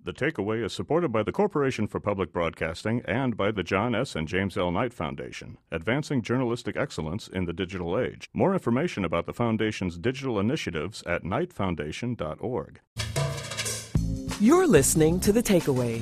The Takeaway is supported by the Corporation for Public Broadcasting and by the John S. and James L. Knight Foundation, advancing journalistic excellence in the digital age. More information about the Foundation's digital initiatives at knightfoundation.org. You're listening to The Takeaway.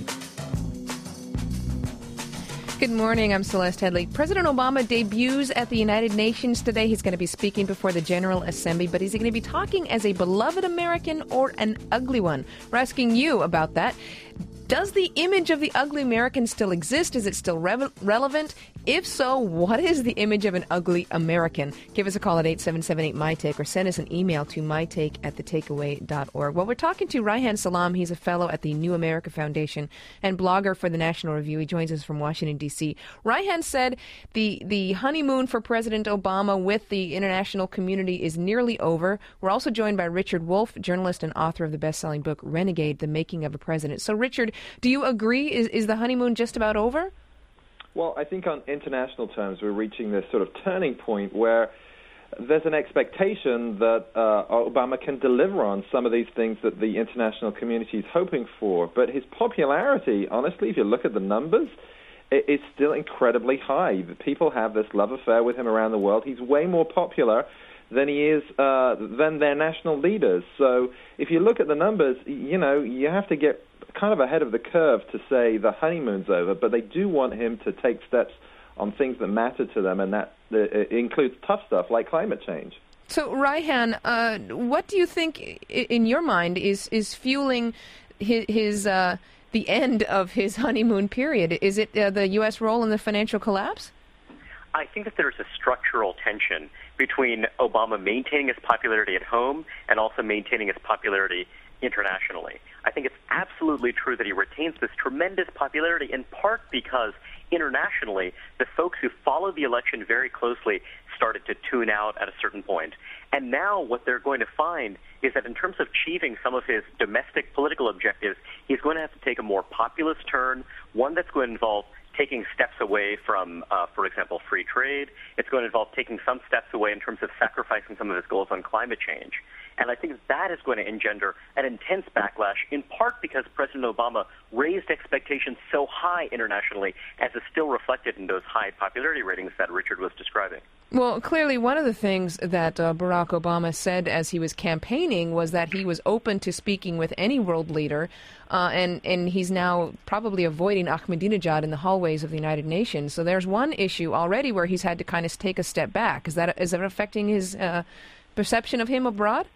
Good morning, I'm Celeste Headley. President Obama debuts at the United Nations today. He's going to be speaking before the General Assembly, but is he going to be talking as a beloved American or an ugly one? We're asking you about that. Does the image of the ugly American still exist? Is it still relevant? If so, what is the image of an ugly American? Give us a call at 8778-MyTake or send us an email to mytake@thetakeaway.org. Well, we're talking to Reihan Salam. He's a fellow at the New America Foundation and blogger for the National Review. He joins us from Washington, D.C. Reihan said the honeymoon for President Obama with the international community is nearly over. We're also joined by Richard Wolff, journalist and author of the best-selling book Renegade, The Making of a President. So, Richard, do you agree? Is the honeymoon just about over? Well, I think on international terms, we're reaching this sort of turning point where there's an expectation that Obama can deliver on some of these things that the international community is hoping for. But his popularity, honestly, if you look at the numbers, it's still incredibly high. People have this love affair with him around the world. He's way more popular than he is than their national leaders. So if you look at the numbers, you have to get kind of ahead of the curve to say the honeymoon's over, but they do want him to take steps on things that matter to them, and that includes tough stuff like climate change. So, Reihan, what do you think, in your mind, is fueling his the end of his honeymoon period? Is it the U.S. role in the financial collapse? I think that there's a structural tension between Obama maintaining his popularity at home and also maintaining his popularity internationally. I think it's absolutely true that he retains this tremendous popularity, in part because internationally, the folks who followed the election very closely started to tune out at a certain point. And now what they're going to find is that in terms of achieving some of his domestic political objectives, he's going to have to take a more populist turn, one that's going to involve taking steps away from, for example, free trade. It's going to involve taking some steps away in terms of sacrificing some of his goals on climate change. And I think that is going to engender an intense backlash, in part because President Obama raised expectations so high internationally, as is still reflected in those high popularity ratings that Richard was describing. Well, clearly one of the things that Barack Obama said as he was campaigning was that he was open to speaking with any world leader, and he's now probably avoiding Ahmadinejad in the hallways of the United Nations. So there's one issue already where he's had to kind of take a step back. Is that affecting his perception of him abroad?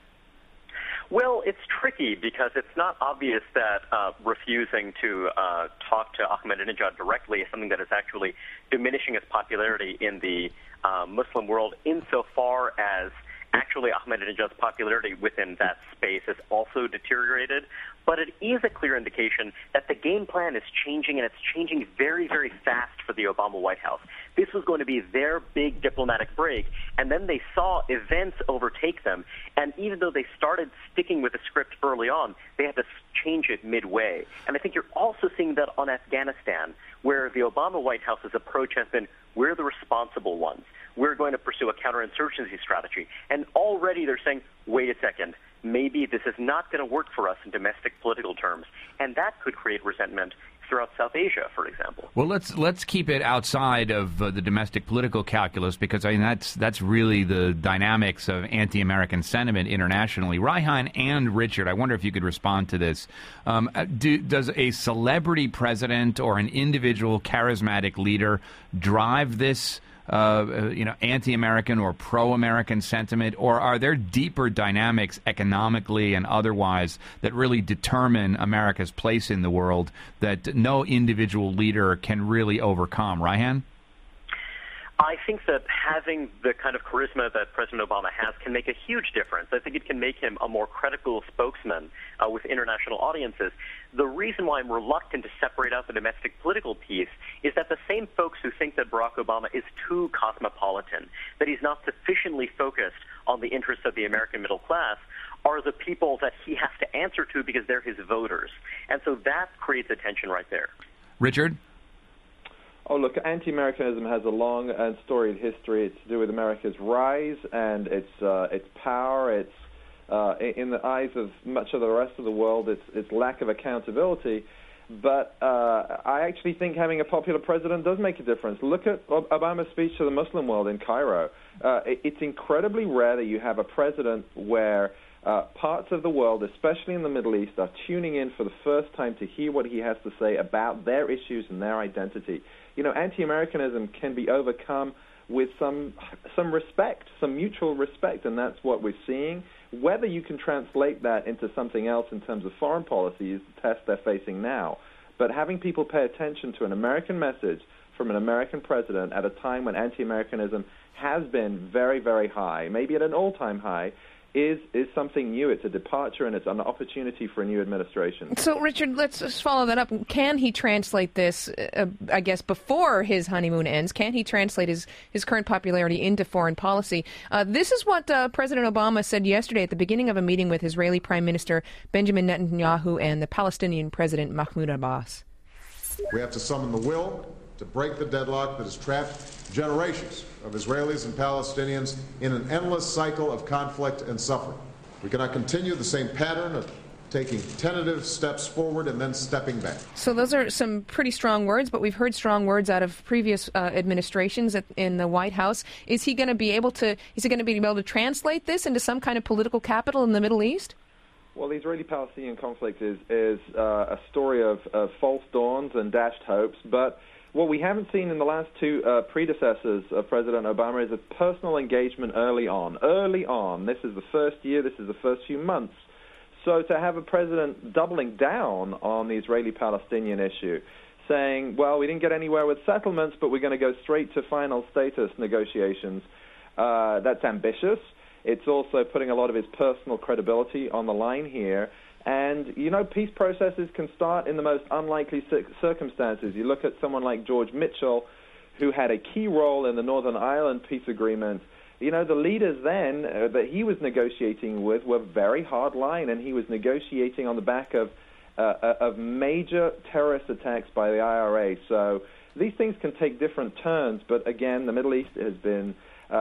Well, it's tricky because it's not obvious that refusing to talk to Ahmadinejad directly is something that is actually diminishing his popularity in the Muslim world, insofar as actually Ahmadinejad's popularity within that space has also deteriorated. But it is a clear indication that the game plan is changing, and it's changing very, very fast for the Obama White House. This was going to be their big diplomatic break, and then they saw events overtake them. And even though they started sticking with the script early on, they had to change it midway. And I think you're also seeing that on Afghanistan, where the Obama White House's approach has been, we're the responsible ones. We're going to pursue a counterinsurgency strategy. And already they're saying, wait a second, maybe this is not going to work for us in domestic political terms. And that could create resentment throughout South Asia, for example. Well, let's keep it outside of the domestic political calculus, because I mean that's really the dynamics of anti-American sentiment internationally. Reihan and Richard, I wonder if you could respond to this. Does a celebrity president or an individual charismatic leader drive this anti-American or pro-American sentiment, or are there deeper dynamics economically and otherwise that really determine America's place in the world that no individual leader can really overcome? Reihan? I think that having the kind of charisma that President Obama has can make a huge difference. I think it can make him a more credible spokesman with international audiences. The reason why I'm reluctant to separate out the domestic political piece is that the same folks who think that Barack Obama is too cosmopolitan, that he's not sufficiently focused on the interests of the American middle class, are the people that he has to answer to because they're his voters. And so that creates a tension right there. Richard? Oh, look, anti-Americanism has a long and storied history. It's to do with America's rise and its power, its In the eyes of much of the rest of the world, it's lack of accountability. But I actually think having a popular president does make a difference. Look at Obama's speech to the Muslim world in Cairo. It's incredibly rare that you have a president where parts of the world, especially in the Middle East, are tuning in for the first time to hear what he has to say about their issues and their identity. You know, anti-Americanism can be overcome with some respect, some mutual respect, and that's what we're seeing. Whether you can translate that into something else in terms of foreign policy is the test they're facing now. But having people pay attention to an American message from an American president at a time when anti-Americanism has been very, very high, maybe at an all-time high, is something new. It's a departure, and it's an opportunity for a new administration. So, Richard, let's just follow that up. Can he translate this, I guess, before his honeymoon ends? Can he translate his current popularity into foreign policy? This is what President Obama said yesterday at the beginning of a meeting with Israeli Prime Minister Benjamin Netanyahu and the Palestinian President Mahmoud Abbas. We have to summon the will to break the deadlock that has trapped generations of Israelis and Palestinians in an endless cycle of conflict and suffering. We cannot continue the same pattern of taking tentative steps forward and then stepping back. So those are some pretty strong words, but we've heard strong words out of previous administrations in the White House. Is he going to be able to translate this into some kind of political capital in the Middle East? Well, the Israeli-Palestinian conflict is a story of false dawns and dashed hopes, but what we haven't seen in the last two predecessors of President Obama is a personal engagement early on. Early on. This is the first year. This is the first few months. So to have a president doubling down on the Israeli-Palestinian issue, saying, well, we didn't get anywhere with settlements, but we're going to go straight to final status negotiations, that's ambitious. It's also putting a lot of his personal credibility on the line here. And, you know, peace processes can start in the most unlikely circumstances. You look at someone like George Mitchell, who had a key role in the Northern Ireland peace agreement. You know, the leaders then that he was negotiating with were very hard line, and he was negotiating on the back of major terrorist attacks by the IRA. So these things can take different turns, but again, the Middle East has been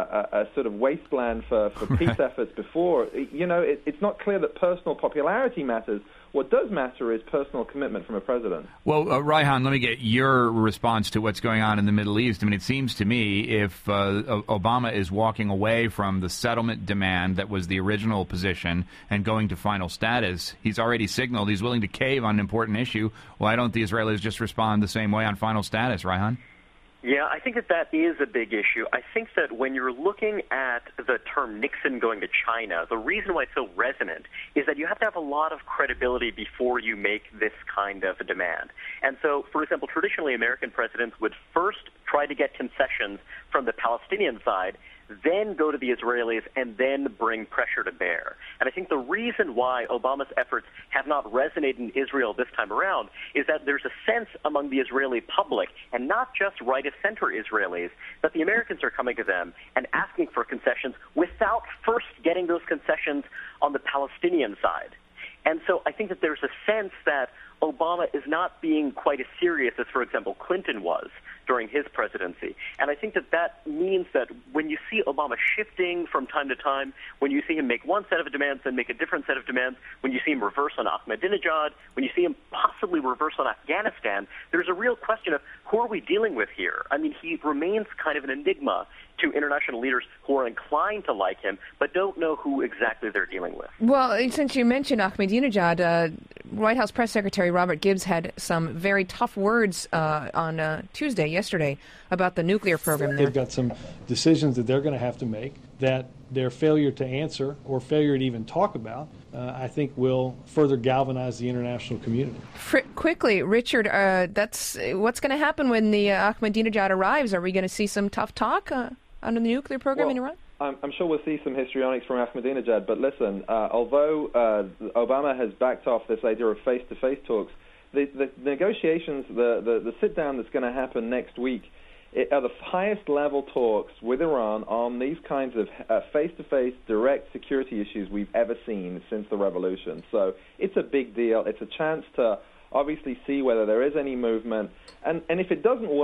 a sort of wasteland for peace efforts before. You know, it's not clear that personal popularity matters. What does matter is personal commitment from a president. Well, Reihan, let me get your response to what's going on in the Middle East. I mean, it seems to me if Obama is walking away from the settlement demand that was the original position and going to final status, he's already signaled he's willing to cave on an important issue. Why don't the Israelis just respond the same way on final status, Reihan? Yeah, I think that is a big issue. I think that when you're looking at the term Nixon going to China, the reason why it's so resonant is that you have to have a lot of credibility before you make this kind of a demand. And so, for example, traditionally American presidents would first try to get concessions from the Palestinian side, then go to the Israelis, and then bring pressure to bear. And I think the reason why Obama's efforts have not resonated in Israel this time around is that there's a sense among the Israeli public, and not just right-of-center Israelis, that the Americans are coming to them and asking for concessions without first getting those concessions on the Palestinian side. And so I think that there's a sense that Obama is not being quite as serious as, for example, Clinton was during his presidency. And I think that means that when you see Obama shifting from time to time, when you see him make one set of demands and make a different set of demands, when you see him reverse on Ahmadinejad, when you see him possibly reverse on Afghanistan, there's a real question of who are we dealing with here? I mean, he remains kind of an enigma to international leaders who are inclined to like him, but don't know who exactly they're dealing with. Well, since you mentioned Ahmadinejad, White House Press Secretary Robert Gibbs had some very tough words on yesterday, about the nuclear program there. They've got some decisions that they're going to have to make that their failure to answer or failure to even talk about, I think, will further galvanize the international community. Quickly, Richard, that's what's going to happen when the Ahmadinejad arrives. Are we going to see some tough talk on the nuclear program in Iran? I'm sure we'll see some histrionics from Ahmadinejad, but listen, although Obama has backed off this idea of face-to-face talks, the negotiations, the sit-down that's going to happen next week are the highest-level talks with Iran on these kinds of face-to-face direct security issues we've ever seen since the revolution. So it's a big deal. It's a chance to obviously see whether there is any movement. And if it doesn't work,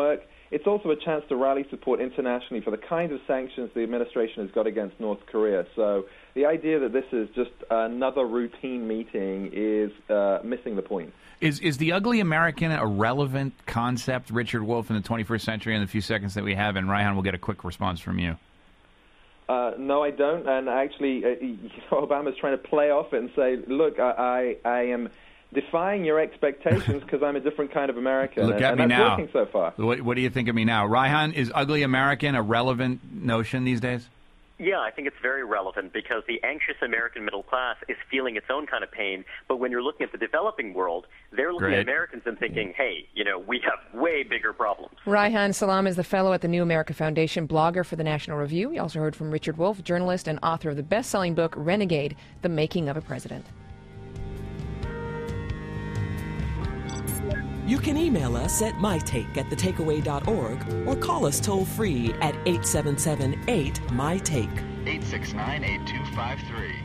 it's also a chance to rally support internationally for the kinds of sanctions the administration has got against North Korea. So the idea that this is just another routine meeting is missing the point. Is the ugly American a relevant concept, Richard Wolff, in the 21st century in the few seconds that we have? And Reihan, we'll get a quick response from you. No, I don't. And actually, Obama's trying to play off it and say, look, I am defying your expectations because I'm a different kind of American. Look at me that's now. working so far. What do you think of me now? Reihan, is ugly American a relevant notion these days? Yeah, I think it's very relevant because the anxious American middle class is feeling its own kind of pain. But when you're looking at the developing world, they're looking at Americans and thinking, hey, we have way bigger problems. Reihan Salam is the fellow at the New America Foundation, blogger for the National Review. We also heard from Richard Wolff, journalist and author of the best-selling book, Renegade, The Making of a President. You can email us at mytake@thetakeaway.org or call us toll-free at 877-8-MY-TAKE. 869-8253.